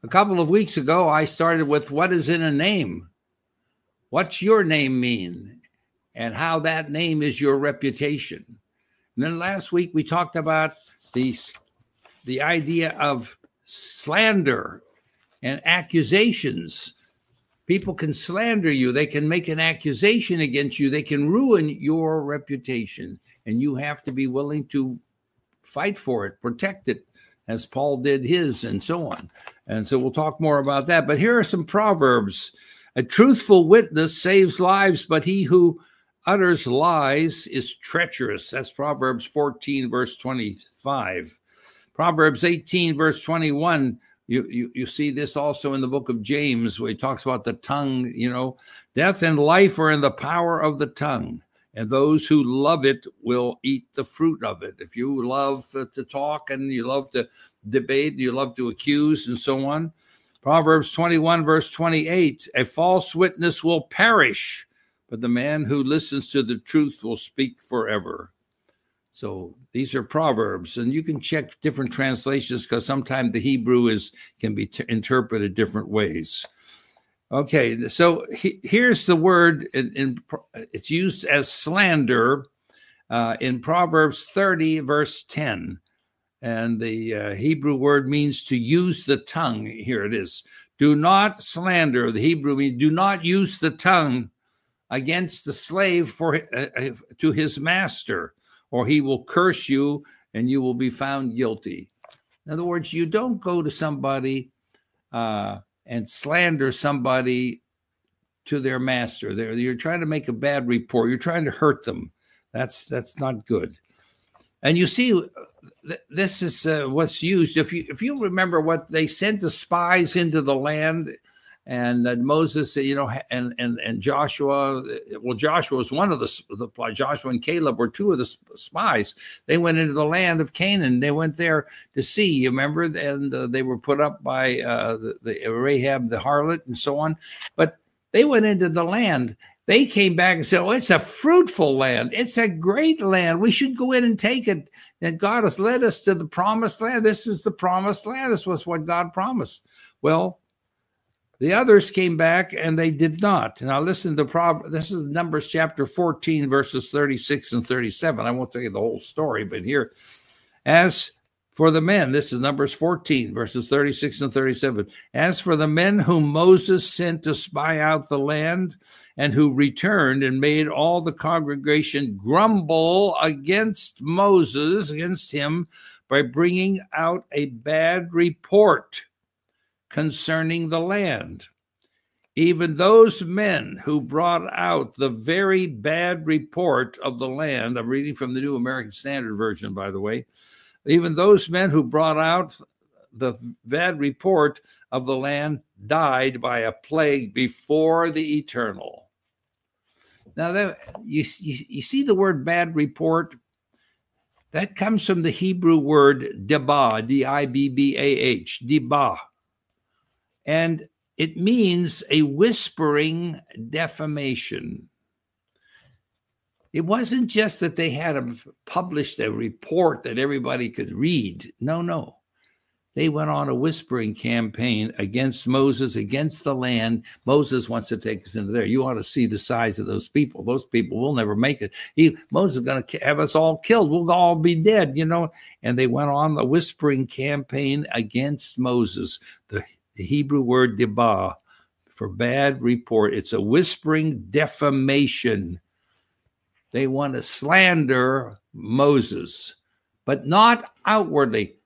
A couple of weeks ago, I started with what is in a name? What's your name mean? And how that name is your reputation. And then last week, we talked about the idea of slander and accusations. People can slander you. They can make an accusation against you. They can ruin your reputation. And you have to be willing to fight for it, protect it, as Paul did his, and so on. And so we'll talk more about that. But here are some proverbs. A truthful witness saves lives, but he who utters lies is treacherous. That's Proverbs 14, verse 25. Proverbs 18, verse 21. You see this also in the book of James, where he talks about the tongue. Death and life are in the power of the tongue, and those who love it will eat the fruit of it. If you love to talk and you love to debate, and you love to accuse and so on. Proverbs 21, verse 28, a false witness will perish, but the man who listens to the truth will speak forever. So these are proverbs, and you can check different translations because sometimes the Hebrew can be interpreted different ways. Okay, so here's the word. It's used as slander in Proverbs 30, verse 10. And the Hebrew word means to use the tongue. Here it is. Do not slander. The Hebrew means do not use the tongue against the slave to his master, or he will curse you and you will be found guilty. In other words, you don't go to somebody and slander somebody to their master. You're trying to make a bad report. You're trying to hurt them. That's not good. And you see, this is what's used. If you remember what they sent the spies into the land, and Moses, and Joshua. Well, Joshua was one of the Joshua and Caleb were two of the spies. They went into the land of Canaan. They went there to see. You remember, and they were put up by the Rahab the harlot and so on. But they went into the land. They came back and said, "Oh, it's a fruitful land. It's a great land. We should go in and take it. And God has led us to the promised land. This is the promised land. This was what God promised." Well, the others came back and they did not. Now listen to this is Numbers chapter 14, verses 36 and 37. I won't tell you the whole story, but here, as for the men, this is Numbers 14, verses 36 and 37. As for the men whom Moses sent to spy out the land, and who returned and made all the congregation grumble against Moses, against him, by bringing out a bad report concerning the land. Even those men who brought out the very bad report of the land, I'm reading from the New American Standard Version, by the way, even those men who brought out the bad report of the land died by a plague before the Eternal. Now, you see the word bad report? That comes from the Hebrew word dibah, D-I-B-B-A-H, dibah. And it means a whispering defamation. It wasn't just that they had published a report that everybody could read. No. They went on a whispering campaign against Moses, against the land. Moses wants to take us into there. You ought to see the size of those people. Those people will never make it. Moses is going to have us all killed. We'll all be dead, And they went on the whispering campaign against Moses. The Hebrew word dibah for bad report. It's a whispering defamation. They want to slander Moses, but not outwardly.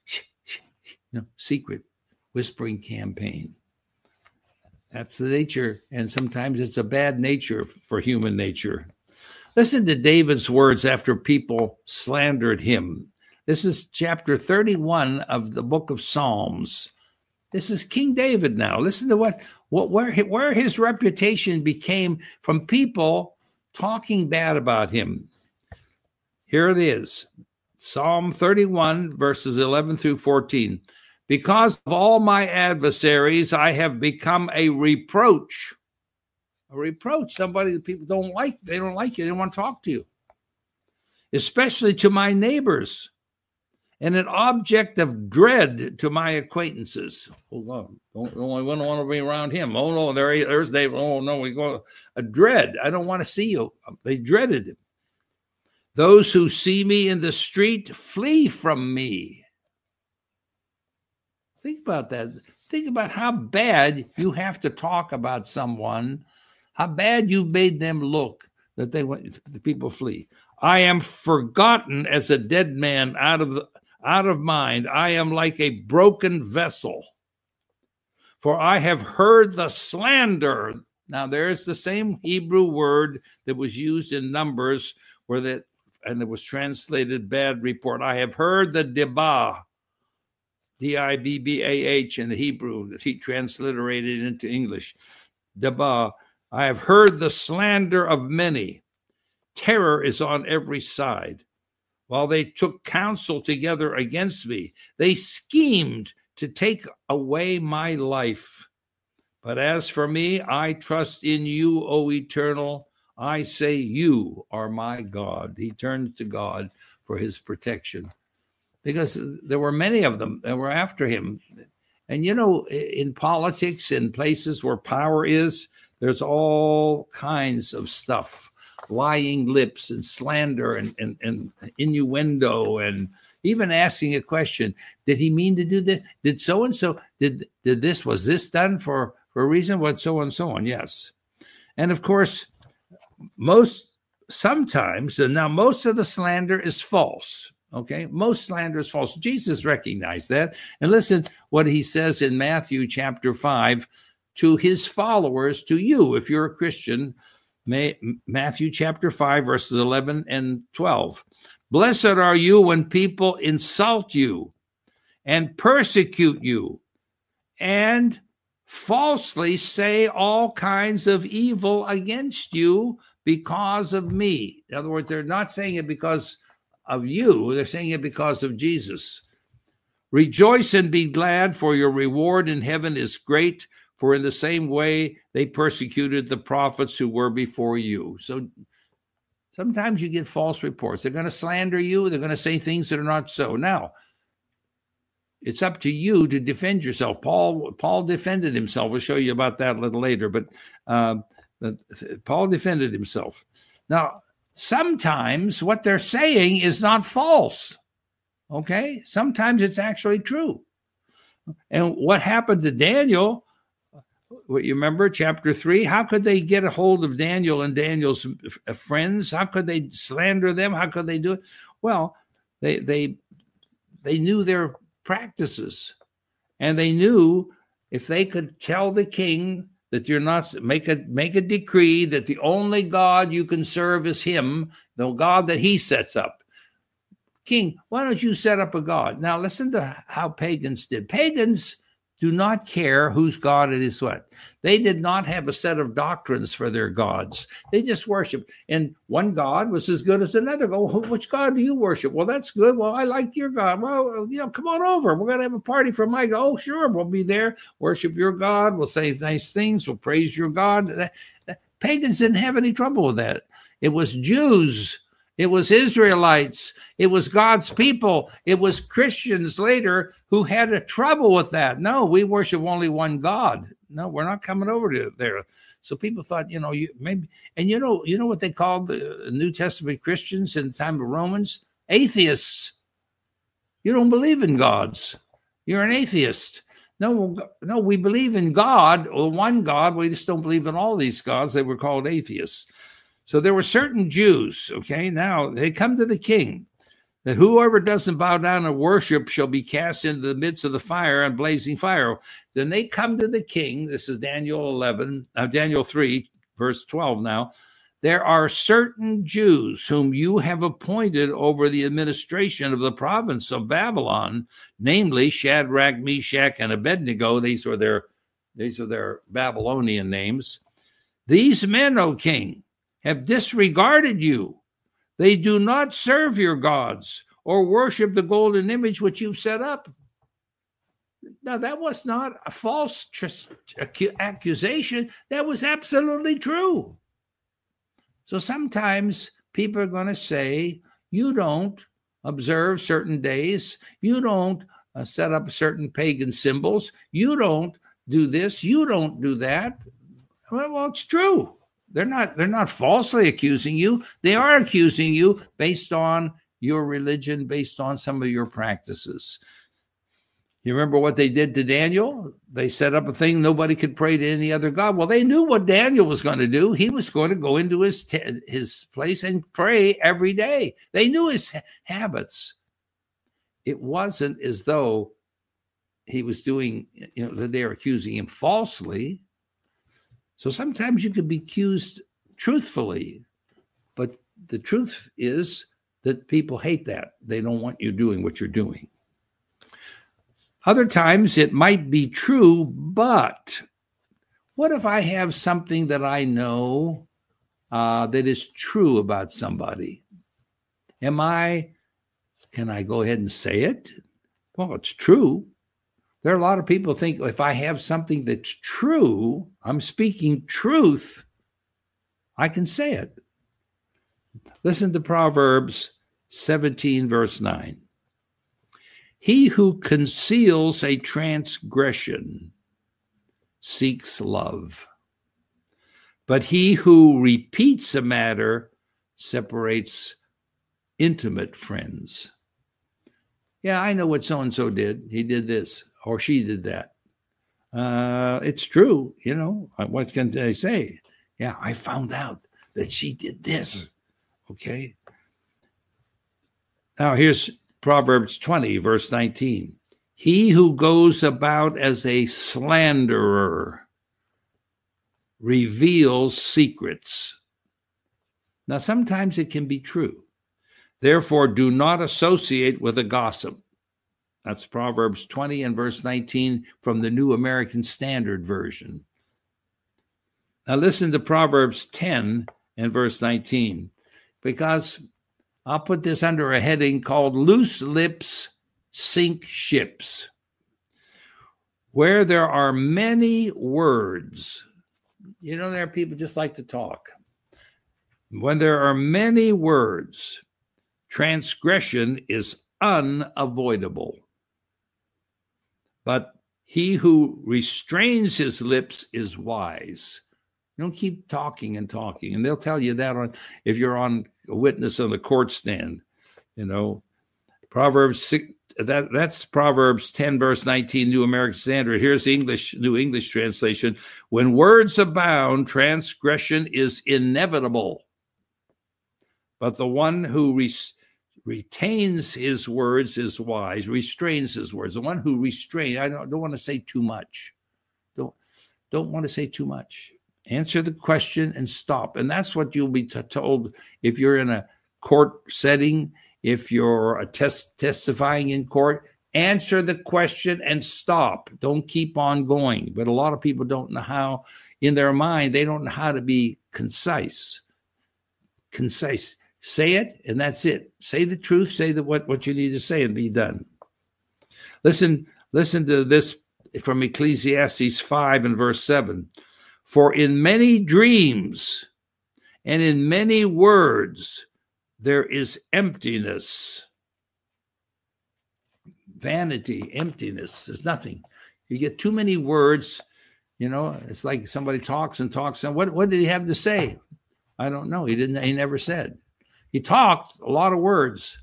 Secret whispering campaign. That's the nature, and sometimes it's a bad nature for human nature. Listen to David's words after people slandered him. This is chapter 31 of the book of Psalms. This is King David now. Listen to where his reputation became from people talking bad about him. Here it is. Psalm 31, verses 11 through 14. Because of all my adversaries, I have become a reproach. A reproach, somebody that people don't like. They don't like you. They don't want to talk to you. Especially to my neighbors. and an object of dread to my acquaintances. Hold on. We don't want to be around him. Oh, no, there's David. Oh, no, we go. A dread. I don't want to see you. They dreaded him. Those who see me in the street flee from me. Think about that. Think about how bad you have to talk about someone, how bad you made them look that the people flee. I am forgotten as a dead man out of mind. I am like a broken vessel. For I have heard the slander. Now there's the same Hebrew word that was used in Numbers and it was translated bad report. I have heard the dibah, D-I-B-B-A-H in the Hebrew that he transliterated into English. Dibah. I have heard the slander of many. Terror is on every side. While they took counsel together against me, they schemed to take away my life. But as for me, I trust in you, O Eternal. I say you are my God. He turned to God for his protection because there were many of them that were after him. And, you know, in politics, in places where power is, there's all kinds of stuff, lying lips and slander and innuendo and even asking a question. Did he mean to do this? Did so-and-so, was this done for a reason? What so and so on? Yes. And of course, most of the slander is false. Okay. Most slander is false. Jesus recognized that. And listen what he says in Matthew chapter 5 to his followers, to you, if you're a Christian, Matthew chapter 5, verses 11 and 12. Blessed are you when people insult you and persecute you and falsely say all kinds of evil against you because of me. In other words, they're not saying it because of you. They're saying it because of Jesus. Rejoice and be glad, for your reward in heaven is great. For in the same way, they persecuted the prophets who were before you. So sometimes you get false reports. They're going to slander you. They're going to say things that are not so. Now, it's up to you to defend yourself. Paul defended himself. We'll show you about that a little later. But Paul defended himself. Now, sometimes what they're saying is not false. Okay? Sometimes it's actually true. And what happened to Daniel... What you remember, chapter 3, how could they get a hold of Daniel and Daniel's friends? How could they slander them? How could they do it? Well, they knew their practices, and they knew if they could tell the king that you're not, make a decree that the only God you can serve is him, the God that he sets up. King, why don't you set up a God? Now listen to how pagans did. Pagans do not care whose God it is what. They did not have a set of doctrines for their gods. They just worshiped. And one God was as good as another. Which God do you worship? Well, that's good. Well, I like your God. Well, come on over. We're going to have a party for my God. Oh, sure. We'll be there. Worship your God. We'll say nice things. We'll praise your God. Pagans didn't have any trouble with that. It was Jews. It was Israelites. It was God's people. It was Christians later who had a trouble with that. No, we worship only one God. No, we're not coming over to there. So people thought, maybe, and you know what they called the New Testament Christians in the time of Romans? Atheists. You don't believe in gods. You're an atheist. No, we believe in God, or one God. We just don't believe in all these gods. They were called atheists. So there were certain Jews, okay? Now they come to the king, that whoever doesn't bow down and worship shall be cast into the midst of the fire and blazing fire. Then they come to the king. This is Daniel 3, verse 12 now. There are certain Jews whom you have appointed over the administration of the province of Babylon, namely Shadrach, Meshach, and Abednego. These are their Babylonian names. These men, O king, have disregarded you. They do not serve your gods or worship the golden image which you've set up. Now, that was not a false accusation. That was absolutely true. So sometimes people are going to say, you don't observe certain days. You don't set up certain pagan symbols. You don't do this. You don't do that. Well, it's true. They're not falsely accusing you. They are accusing you based on your religion, based on some of your practices. You remember what they did to Daniel? They set up a thing nobody could pray to any other god. Well, they knew what Daniel was going to do. He was going to go into his place and pray every day. They knew his habits. It wasn't as though he was doing, that they were accusing him falsely. So sometimes you could be accused truthfully, but the truth is that people hate that. They don't want you doing what you're doing. Other times it might be true, but what if I have something that I know that is true about somebody? Can I go ahead and say it? Well, it's true. There are a lot of people who think if I have something that's true, I'm speaking truth, I can say it. Listen to Proverbs 17, verse 9. He who conceals a transgression seeks love, but he who repeats a matter separates intimate friends. Yeah, I know what so-and-so did. He did this or she did that. It's true, what can I say? Yeah, I found out that she did this. Okay. Now here's Proverbs 20, verse 19. He who goes about as a slanderer reveals secrets. Now, sometimes it can be true. Therefore, do not associate with a gossip. That's Proverbs 20 and verse 19 from the New American Standard Version. Now, listen to Proverbs 10 and verse 19, because I'll put this under a heading called Loose Lips Sink Ships. Where there are many words, there are people just like to talk. When there are many words, transgression is unavoidable. But he who restrains his lips is wise. Don't keep talking and talking. And they'll tell you that if you're on a witness on the court stand. Proverbs 6, that's Proverbs 10, verse 19, New American Standard. Here's the New English translation. When words abound, transgression is inevitable. But the one who retains his words is wise, restrains his words. The one who restrains, I don't want to say too much. Don't want to say too much. Answer the question and stop. And that's what you'll be told if you're in a court setting, if you're testifying in court. Answer the question and stop. Don't keep on going. But a lot of people don't know how, in their mind, they don't know how to be concise. Concise. Say it, and that's it. Say the truth. Say what you need to say, and be done. Listen to this from Ecclesiastes 5 and verse 7. For in many dreams and in many words there is emptiness. Vanity, emptiness. There's nothing. You get too many words, it's like somebody talks and talks. And what did he have to say? I don't know. He never said. He talked a lot of words.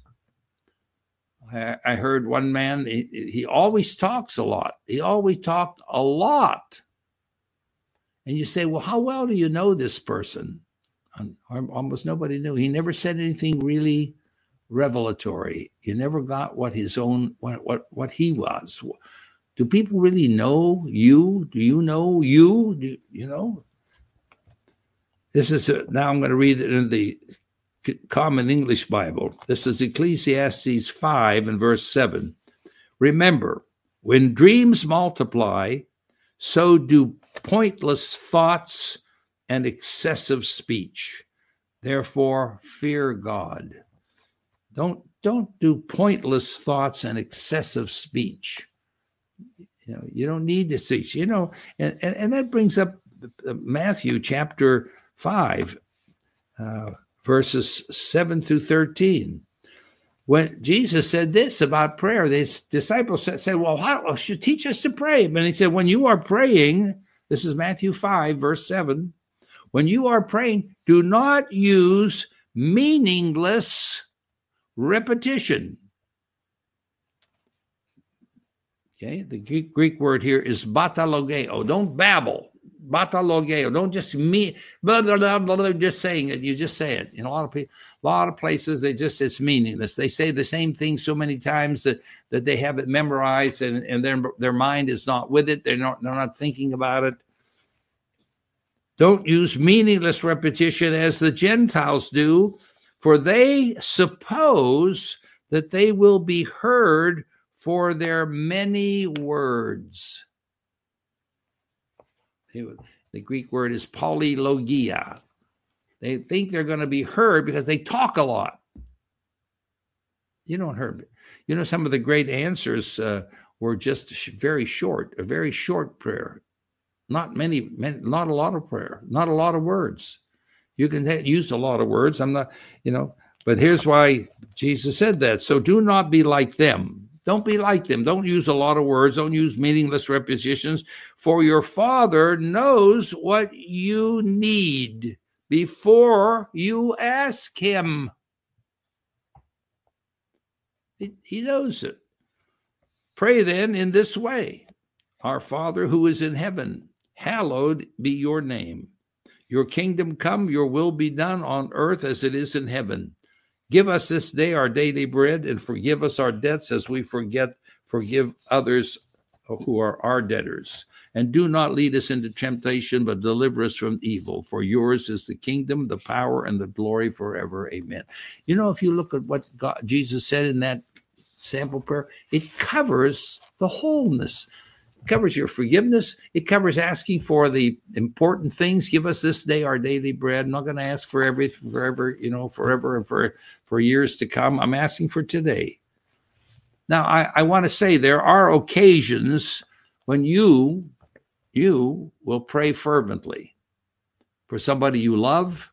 I heard one man, he always talks a lot. He always talked a lot. And you say, well, how well do you know this person? Almost nobody knew. He never said anything really revelatory. You never got what he was. Do people really know you? Do you know you? This is now I'm going to read it in the Common English Bible. This is Ecclesiastes 5 and verse 7. Remember, when dreams multiply, so do pointless thoughts and excessive speech. Therefore, fear God. Don't do pointless thoughts and excessive speech. You don't need to cease. And that brings up Matthew chapter 5, verses 7 through 13. When Jesus said this about prayer, his disciples said, well, how should teach us to pray? And he said, when you are praying, this is Matthew 5, verse 7, when you are praying, do not use meaningless repetition. Okay, the Greek word here is batalogeo. Don't babble. Batalogeo. Don't just blah, blah, blah, blah, just saying it. You just say it. In a lot of places, it's meaningless. They say the same thing so many times that they have it memorized, and their mind is not with it. They're not thinking about it. Don't use meaningless repetition as the Gentiles do, for they suppose that they will be heard for their many words. The Greek word is polylogia. They think they're going to be heard because they talk a lot. You don't hear. You know, some of the great answers were just very short, a very short prayer. Not a lot of prayer, not a lot of words. You can use a lot of words. I'm not, but here's why Jesus said that. So do not be like them. Don't be like them. Don't use a lot of words. Don't use meaningless repetitions. For your Father knows what you need before you ask him. He knows it. Pray then in this way. Our Father who is in heaven, hallowed be your name. Your kingdom come, your will be done on earth as it is in heaven. Give us this day our daily bread, and forgive us our debts as we forgive others who are our debtors. And do not lead us into temptation, but deliver us from evil. For yours is the kingdom, the power, and the glory forever. Amen. You know, if you look at what Jesus said in that sample prayer, it covers the wholeness. It covers your forgiveness. It covers asking for the important things. Give us this day our daily bread. I'm not going to ask for forever and for years to come. I'm asking for today. Now, I want to say there are occasions when you will pray fervently for somebody you love,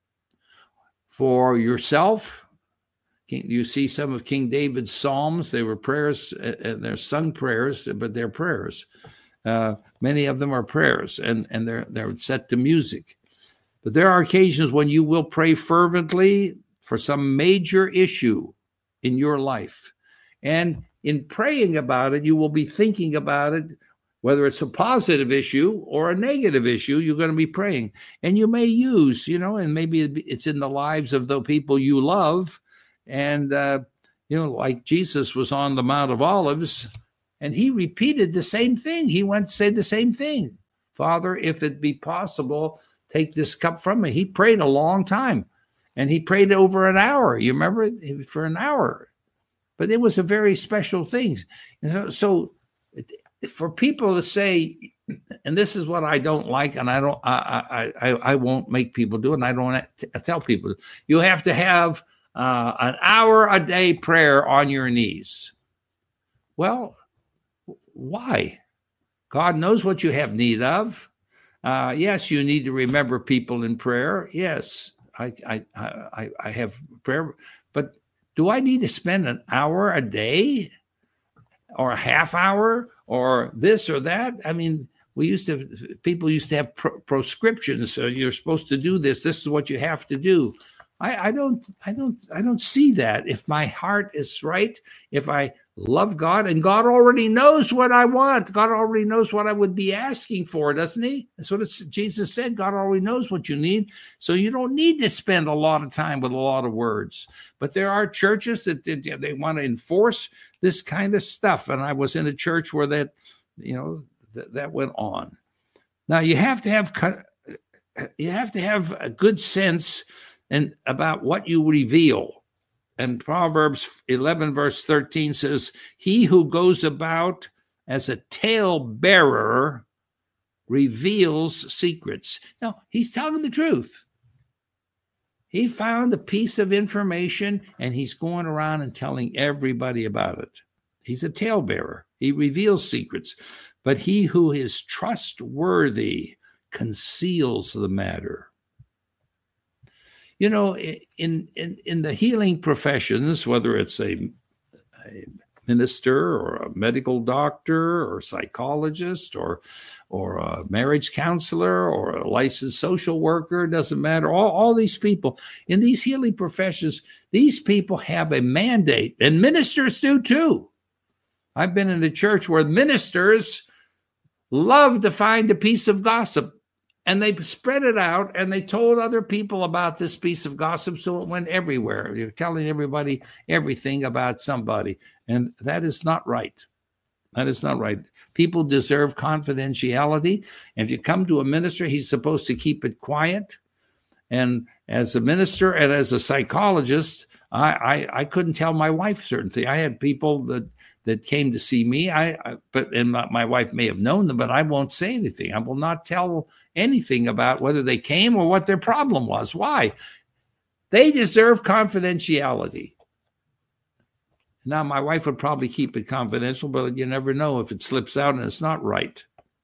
for yourself. You see some of King David's Psalms. They were prayers, and they're sung prayers, but they're prayers. Many of them are prayers, and they're set to music. But there are occasions when you will pray fervently for some major issue in your life. And in praying about it, you will be thinking about it, whether it's a positive issue or a negative issue, you're going to be praying. And you may use, and maybe it's in the lives of the people you love. And, like Jesus was on the Mount of Olives, and he repeated the same thing. He went to say the same thing. Father, if it be possible, take this cup from me. He prayed a long time, and he prayed over an hour. You remember? For an hour. But it was a very special thing. So for people to say, and this is what I don't like, and I won't make people do it, and I don't tell people, you have to have an hour a day prayer on your knees. Well, why? God knows what you have need of. Yes, you need to remember people in prayer. Yes, I have prayer, but do I need to spend an hour a day or a half hour or this or that? I mean, people used to have prescriptions. So you're supposed to do this. This is what you have to do. I don't see that. If my heart is right, if I love God, and God already knows what I want, God already knows what I would be asking for, doesn't he? That's what Jesus said. God already knows what you need. So you don't need to spend a lot of time with a lot of words. But there are churches that they want to enforce this kind of stuff. And I was in a church where that went on. Now you have to have a good sense and about what you reveal. And Proverbs 11, verse 13 says, he who goes about as a talebearer reveals secrets. Now, he's telling the truth. He found a piece of information, and he's going around and telling everybody about it. He's a talebearer. He reveals secrets. But he who is trustworthy conceals the matter. You know, in the healing professions, whether it's a minister or a medical doctor or psychologist or a marriage counselor or a licensed social worker, doesn't matter. All these people in these healing professions, these people have a mandate, and ministers do too. I've been in a church where ministers love to find a piece of gossip, and they spread it out, and they told other people about this piece of gossip, so it went everywhere. You're telling everybody everything about somebody, and that is not right. That is not right. People deserve confidentiality. And if you come to a minister, he's supposed to keep it quiet. And as a minister and as a psychologist, I couldn't tell my wife certain things. I had people that came to see me. But my wife may have known them, but I won't say anything. I will not tell anything about whether they came or what their problem was. Why? They deserve confidentiality. Now, my wife would probably keep it confidential, but you never know if it slips out and it's not right.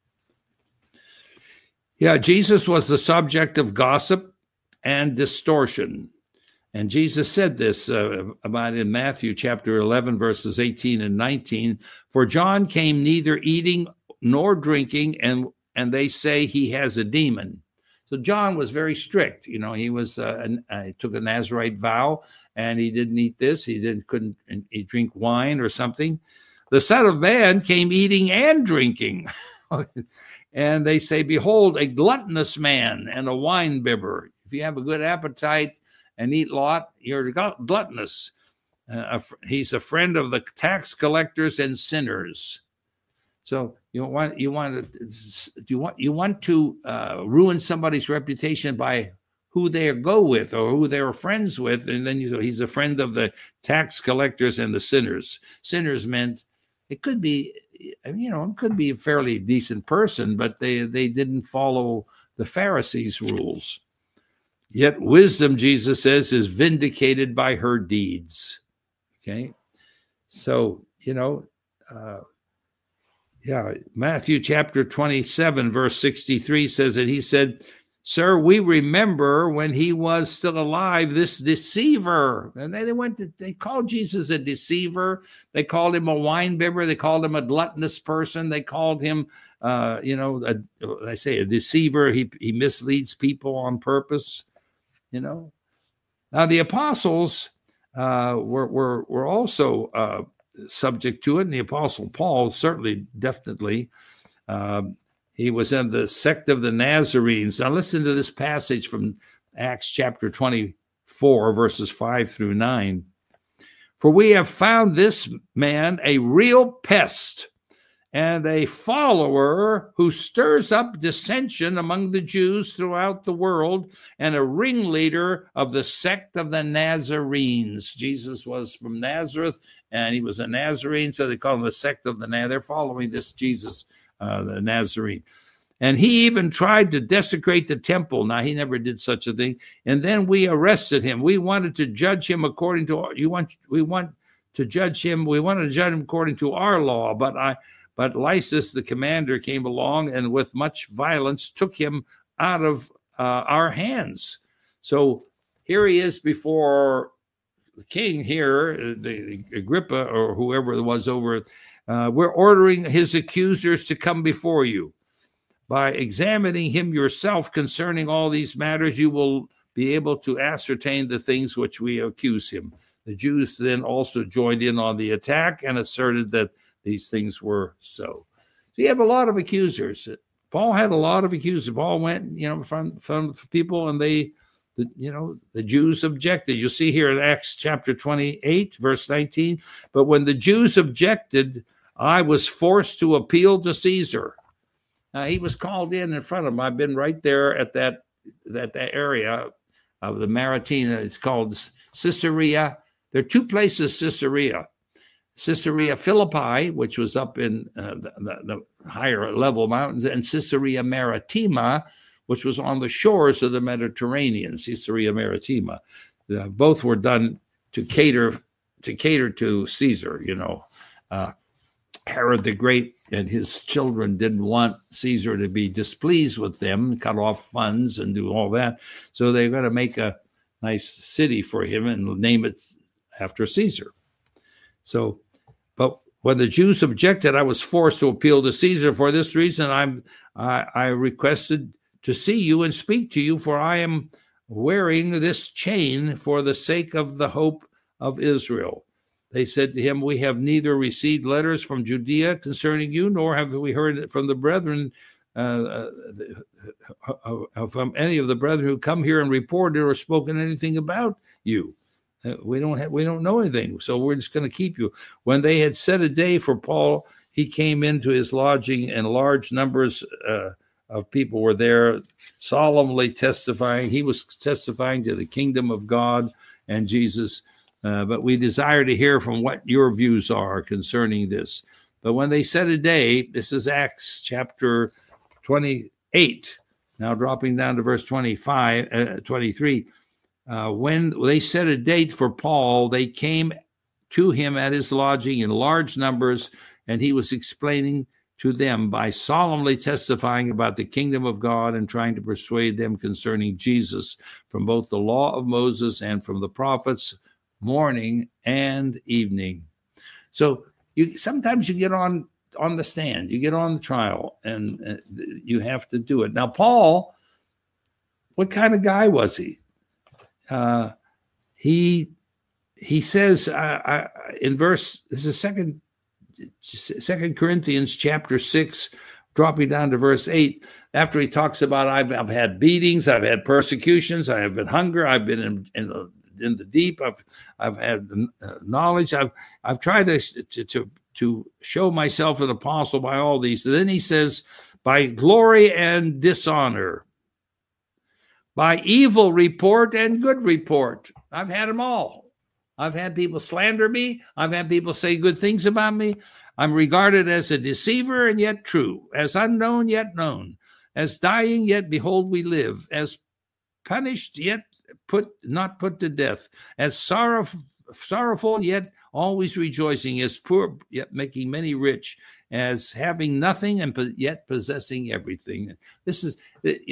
Yeah, Jesus was the subject of gossip and distortion. And Jesus said this about in Matthew chapter 11, verses 18 and 19. For John came neither eating nor drinking, and they say he has a demon. So John was very strict. You know, he was he took a Nazirite vow, and he didn't eat this. Couldn't drink wine or something. The Son of Man came eating and drinking. And they say, behold, a gluttonous man and a wine-bibber. If you have a good appetite and eat a lot, you're gluttonous. He's a friend of the tax collectors and sinners. So you want to ruin somebody's reputation by who they go with or who they're friends with, and then he's a friend of the tax collectors and the sinners. Sinners meant it could be, it could be a fairly decent person, but they didn't follow the Pharisees' rules. Yet wisdom, Jesus says, is vindicated by her deeds. Okay, so Matthew chapter 27, verse 63 says that he said, "Sir, we remember when he was still alive, this deceiver." And they called Jesus a deceiver. They called him a wine-bibber. They called him a gluttonous person. They called him, a deceiver. He misleads people on purpose. Now the apostles were also subject to it, and the Apostle Paul definitely. He was in the sect of the Nazarenes. Now listen to this passage from Acts chapter 24, verses 5 through 9. For we have found this man a real pest and a follower who stirs up dissension among the Jews throughout the world, and a ringleader of the sect of the Nazarenes. Jesus was from Nazareth, and he was a Nazarene, so they call him the sect of the Nazarene. They're following this Jesus, the Nazarene. And he even tried to desecrate the temple. Now, he never did such a thing. And then we arrested him. We wanted to judge him according to we wanted to judge him according to our law, But Lysis, the commander, came along and with much violence took him out of our hands. So here he is before the king here, the Agrippa or whoever it was over. We're ordering his accusers to come before you. By examining him yourself concerning all these matters, you will be able to ascertain the things which we accuse him. The Jews then also joined in on the attack and asserted that these things were so. So you have a lot of accusers. Paul had a lot of accusers. Paul went, from people, and the Jews objected. You see here in Acts chapter 28, verse 19. But when the Jews objected, I was forced to appeal to Caesar. Now, he was called in front of him. I've been right there at that area of the Maritima. It's called Caesarea. There are two places, Caesarea Philippi, which was up in the higher level mountains, and Caesarea Maritima, which was on the shores of the Mediterranean. Caesarea Maritima. Both were done to cater to Caesar. Herod the Great and his children didn't want Caesar to be displeased with them, cut off funds and do all that. So they're going to make a nice city for him and name it after Caesar. So, but when the Jews objected, I was forced to appeal to Caesar. For this reason, I requested to see you and speak to you, for I am wearing this chain for the sake of the hope of Israel. They said to him, we have neither received letters from Judea concerning you, nor have we heard from the brethren, from any of the brethren who come here and reported or spoken anything about you. We don't know anything, so we're just going to keep you. When they had set a day for Paul, he came into his lodging, and large numbers of people were there, solemnly testifying. He was testifying to the kingdom of God and Jesus. But we desire to hear from what your views are concerning this. But when they set a day, this is Acts chapter 28, now dropping down to verse 23. When they set a date for Paul, they came to him at his lodging in large numbers, and he was explaining to them by solemnly testifying about the kingdom of God and trying to persuade them concerning Jesus from both the law of Moses and from the prophets, morning and evening. So sometimes you get on the stand, you get on the trial, and you have to do it. Now, Paul, what kind of guy was he? He says in verse, this is Second Corinthians chapter 6, dropping down to verse 8, after he talks about I've had beatings, I've had persecutions, I have been hunger, I've been in the deep, I've had knowledge, I've tried to show myself an apostle by all these. And then he says, by glory and dishonor, by evil report and good report. I've had them all. I've had people slander me. I've had people say good things about me. I'm regarded as a deceiver and yet true, as unknown yet known, as dying yet behold we live, as punished yet not put to death, as sorrowful yet always rejoicing, as poor yet making many rich, as having nothing and yet possessing everything. This is,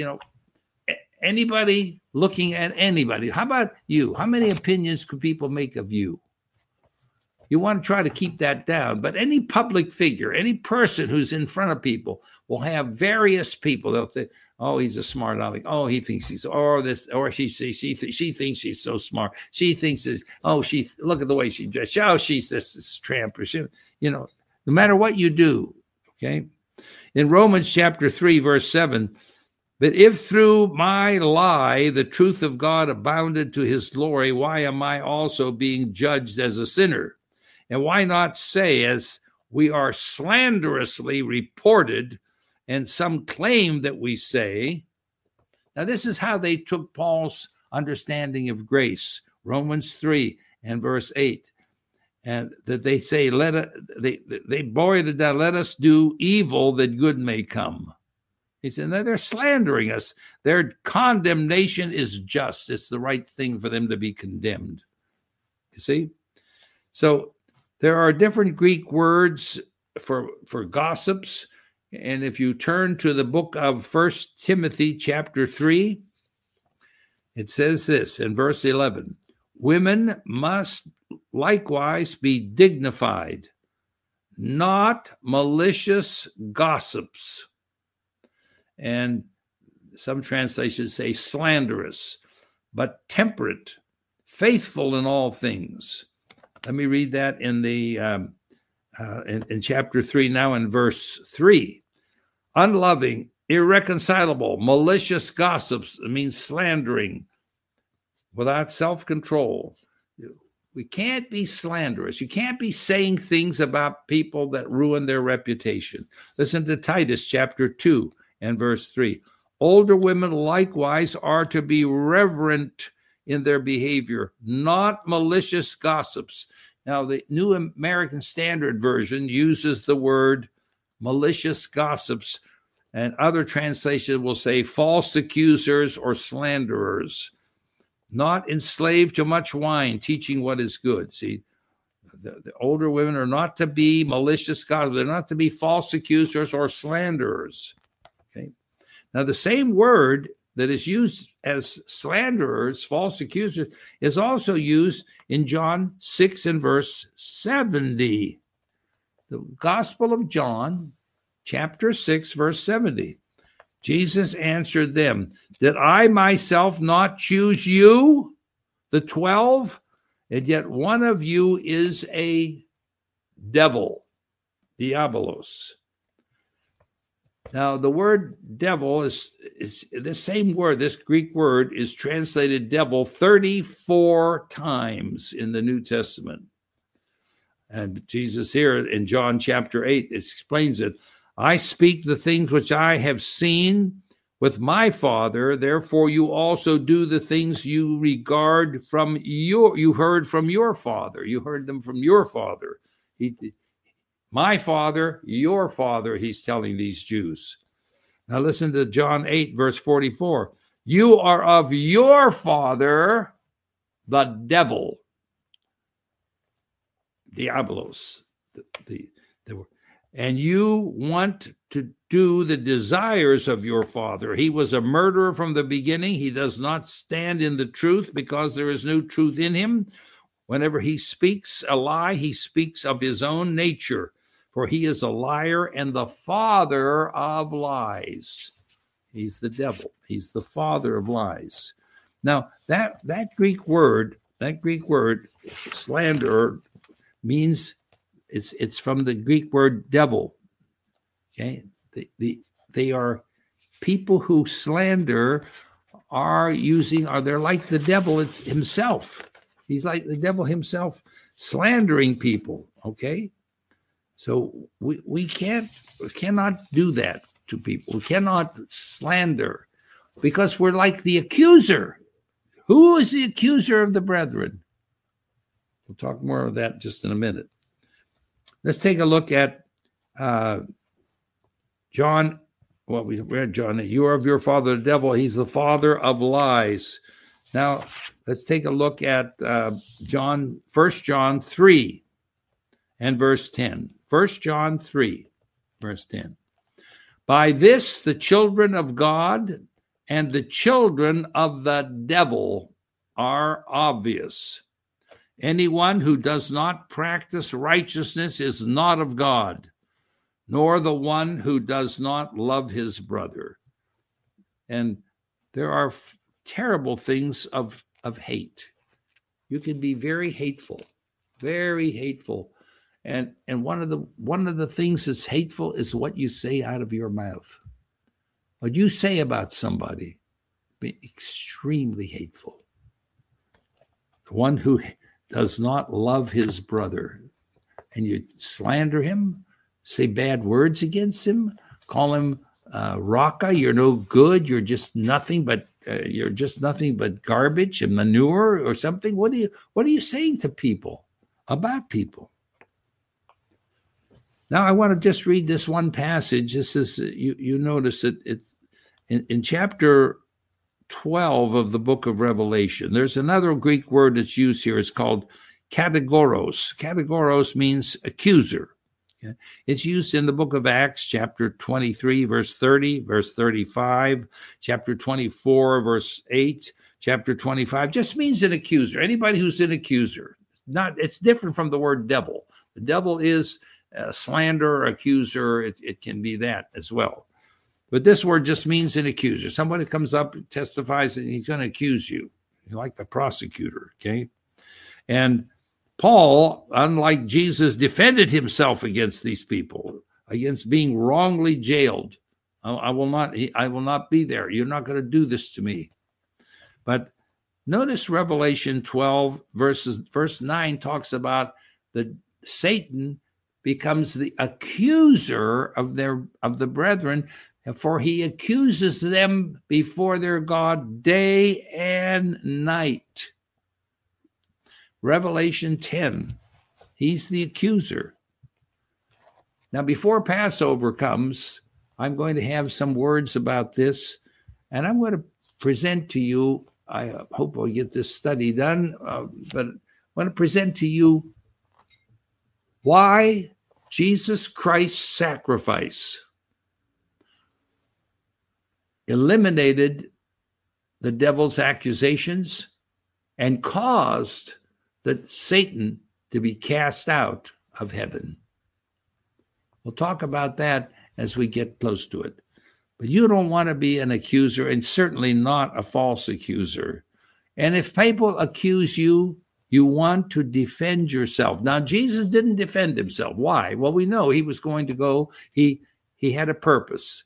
anybody looking at anybody. How about you? How many opinions could people make of you? You want to try to keep that down. But any public figure, any person who's in front of people will have various people. They'll think, oh, he's a smart aleck. Oh, he thinks he's, or this, or she thinks she's so smart. She thinks this, look at the way she dressed. Oh, she's this tramp. No matter what you do, okay? In Romans chapter 3, verse 7, but if through my lie the truth of God abounded to his glory, why am I also being judged as a sinner? And why not say, as we are slanderously reported, and some claim that we say? Now, this is how they took Paul's understanding of grace, Romans 3 and verse 8. And that they say, they boil it down, let us do evil that good may come. He said, now they're slandering us. Their condemnation is just. It's the right thing for them to be condemned. You see? So there are different Greek words for gossips. And if you turn to the book of 1 Timothy chapter 3, it says this in verse 11, women must likewise be dignified, not malicious gossips. And some translations say slanderous, but temperate, faithful in all things. Let me read that in the in chapter 3 now in verse 3. Unloving, irreconcilable, malicious gossips, it means slandering, without self-control. We can't be slanderous. You can't be saying things about people that ruin their reputation. Listen to Titus chapter 2 and verse 3. Older women likewise are to be reverent in their behavior, not malicious gossips. Now, the New American Standard Version uses the word malicious gossips, and other translations will say false accusers or slanderers, not enslaved to much wine, teaching what is good. See, the older women are not to be malicious gossips. They're not to be false accusers or slanderers. Okay. Now, the same word that is used as slanderers, false accusers, is also used in John 6 and verse 70. The Gospel of John, chapter 6, verse 70. Jesus answered them, "Did I myself not choose you, the 12? And yet one of you is a devil," diabolos. Now, the word devil is the same word. This Greek word is translated devil 34 times in the New Testament. And Jesus here in John chapter 8 explains it. "I speak the things which I have seen with my Father, therefore you also do the things you regard from you heard from your father." You heard them from your father. My Father, your Father, he's telling these Jews. Now listen to John 8, verse 44. "You are of your father, the devil," diabolos, "and you want to do the desires of your father. He was a murderer from the beginning. He does not stand in the truth because there is no truth in him. Whenever he speaks a lie, he speaks of his own nature, for he is a liar and the father of lies." He's the devil. He's the father of lies. Now, that Greek word, slander, means it's from the Greek word devil. Okay, they are people who slander they're like the devil himself. He's like the devil himself, slandering people. Okay, so we cannot do that to people. We cannot slander because we're like the accuser. Who is the accuser of the brethren? We'll talk more of that just in a minute. Let's take a look at John. Well, we read John. "You are of your father, the devil. He's the father of lies." Now, let's take a look at 1 John 3 and verse 10. 1 John 3, verse 10. "By this the children of God and the children of the devil are obvious. Anyone who does not practice righteousness is not of God, nor the one who does not love his brother." And there are terrible things of hate. You can be very hateful, and one of the things that's hateful is what you say out of your mouth. What you say about somebody, be extremely hateful. The one who does not love his brother, and you slander him, say bad words against him, call him Raka, you're no good, you're just nothing but garbage and manure or something. What are you saying to people, about people? Now I want to just read this one passage. This is you notice it in chapter 12 of the book of Revelation. There's another Greek word that's used here. It's called kategoros. Kategoros means accuser. Okay? It's used in the book of Acts, chapter 23, verse 30, verse 35, chapter 24, verse 8, chapter 25. Just means an accuser. Anybody who's an accuser. It's different from the word devil. The devil is a slanderer, accuser. It can be that as well. But this word just means an accuser. Somebody comes up and testifies and he's going to accuse you. You're like the prosecutor, okay? And Paul, unlike Jesus, defended himself against these people, against being wrongly jailed. I will not be there. You're not going to do this to me. But notice Revelation 12, verse 9 talks about that Satan becomes the accuser of the brethren, for he accuses them before their God day and night. Revelation 10, he's the accuser. Now, before Passover comes, I'm going to have some words about this, and I'm going to present to you, I hope I'll get this study done, but I want to present to you why Jesus Christ's sacrifice eliminated the devil's accusations and caused that Satan to be cast out of heaven. We'll talk about that as we get close to it. But you don't want to be an accuser, and certainly not a false accuser. And if people accuse you, you want to defend yourself. Now, Jesus didn't defend himself. Why? Well, we know he was going to go. He had a purpose.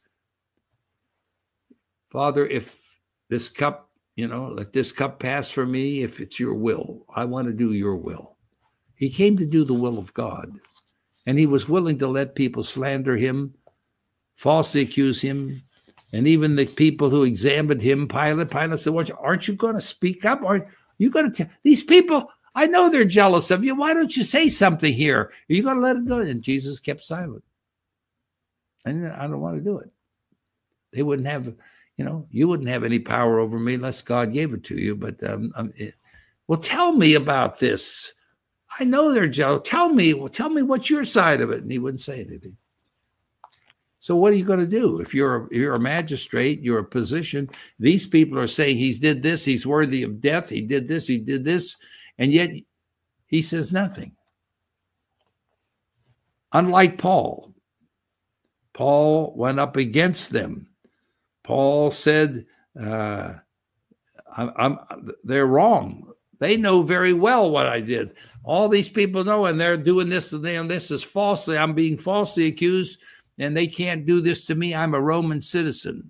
Father, if this cup, let this cup pass from me, if it's your will. I want to do your will. He came to do the will of God. And he was willing to let people slander him, falsely accuse him, and even the people who examined him, Pilate said, aren't you going to speak up? Are you going to tell these people, I know they're jealous of you. Why don't you say something here? Are you going to let it go? And Jesus kept silent. And I don't want to do it. They wouldn't have, you wouldn't have any power over me unless God gave it to you. But, well, tell me about this. I know they're jealous. Tell me what's your side of it. And he wouldn't say anything. So what are you going to do? If you're a magistrate, you're a position, these people are saying he's did this, he's worthy of death, he did this, and yet he says nothing. Unlike Paul. Paul went up against them. Paul said, they're wrong. They know very well what I did. All these people know, and they're doing this, and this is falsely. I'm being falsely accused, and they can't do this to me. I'm a Roman citizen.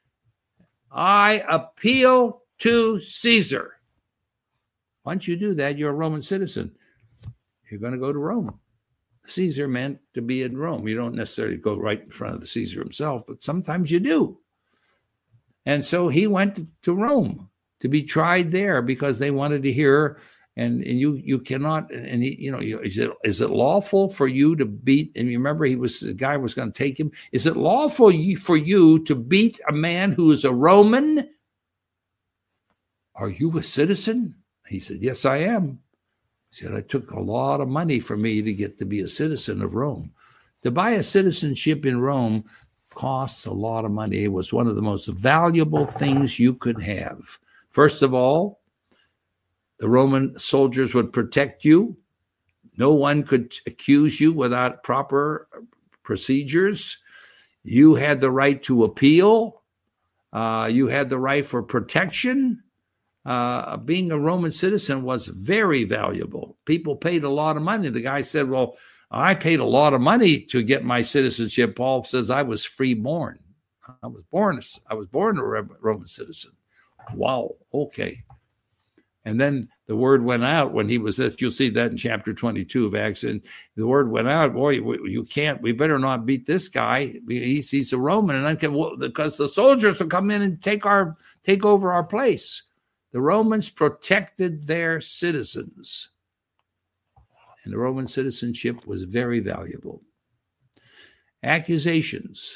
I appeal to Caesar. Once you do that, you're a Roman citizen. You're going to go to Rome. Caesar meant to be in Rome. You don't necessarily go right in front of the Caesar himself, but sometimes you do. And so he went to Rome to be tried there because they wanted to hear. And you cannot, and is it lawful for you to beat? And you remember the guy was going to take him. Is it lawful for you to beat a man who is a Roman? Are you a citizen? He said, yes, I am. He said, it took a lot of money for me to get to be a citizen of Rome. To buy a citizenship in Rome costs a lot of money. It was one of the most valuable things you could have. First of all, the Roman soldiers would protect you. No one could accuse you without proper procedures. You had the right to appeal. You had the right for protection. Being a Roman citizen was very valuable. People paid a lot of money. The guy said, well, I paid a lot of money to get my citizenship. Paul says, I was free-born. I was born a Roman citizen. Wow, okay. And then the word went out when he was this. You'll see that in chapter 22 of Acts. And the word went out, boy, we better not beat this guy. He's a Roman. And because the soldiers will come in and take over our place. The Romans protected their citizens. And the Roman citizenship was very valuable. Accusations,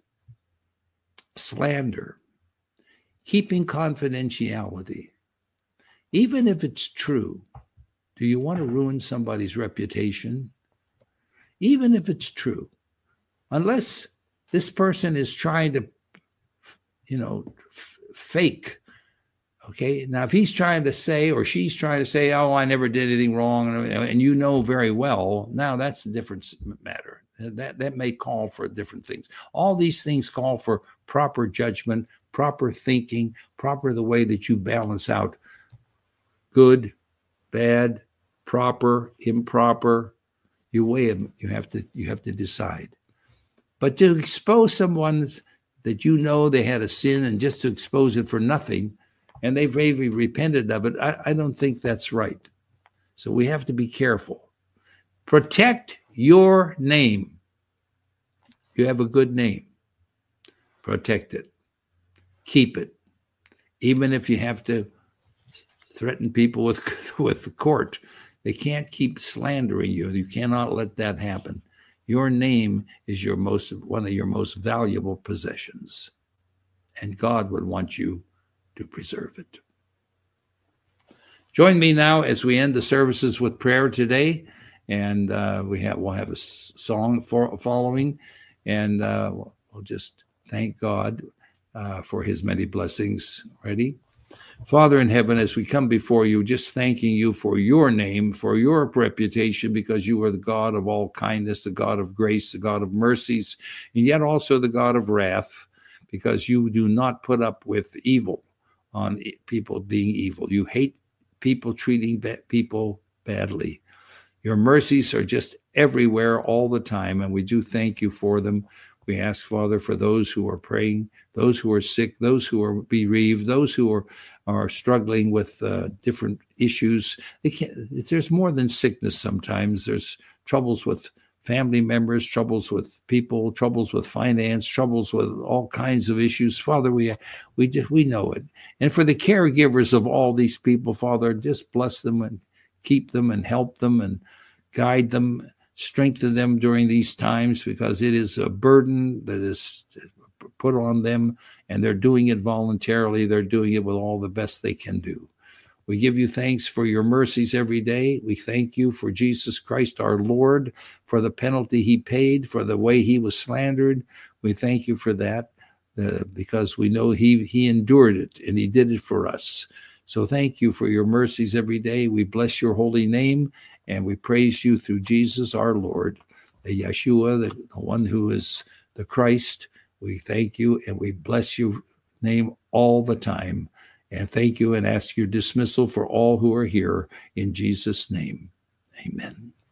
slander, keeping confidentiality. Even if it's true, do you want to ruin somebody's reputation? Even if it's true, unless this person is trying to, fake. Okay, now if he's trying to say, or she's trying to say, oh, I never did anything wrong, and you know very well, now that's a different matter. That may call for different things. All these things call for proper judgment, proper thinking, proper the way that you balance out good, bad, proper, improper. You weigh them. You have to decide. But to expose someone that they had a sin, and just to expose it for nothing, and they've maybe repented of it, I don't think that's right. So we have to be careful. Protect your name. You have a good name. Protect it. Keep it. Even if you have to threaten people with the court. They can't keep slandering you. You cannot let that happen. Your name is one of your most valuable possessions. And God would want you to preserve it. Join me now as we end the services with prayer today. And we'll have a song following. And we'll just thank God for his many blessings. Ready? Father in heaven, as we come before you, just thanking you for your name, for your reputation, because you are the God of all kindness, the God of grace, the God of mercies, and yet also the God of wrath, because you do not put up with evil on people being evil. You hate people treating people badly. Your mercies are just everywhere all the time, and we do thank you for them. We ask, Father, for those who are praying, those who are sick, those who are bereaved, those who are struggling with different issues. There's more than sickness sometimes. There's troubles with family members, troubles with people, troubles with finance, troubles with all kinds of issues. Father, we know it. And for the caregivers of all these people, Father, just bless them and keep them and help them and guide them, strengthen them during these times, because it is a burden that is put on them, and they're doing it voluntarily. They're doing it with all the best they can do. We give you thanks for your mercies every day. We thank you for Jesus Christ, our Lord, for the penalty he paid, for the way he was slandered. We thank you for that, because we know he endured it, and he did it for us. So thank you for your mercies every day. We bless your holy name, and we praise you through Jesus, our Lord, the Yeshua, the one who is the Christ. We thank you, and we bless your name all the time. And thank you, and ask your dismissal for all who are here in Jesus' name. Amen.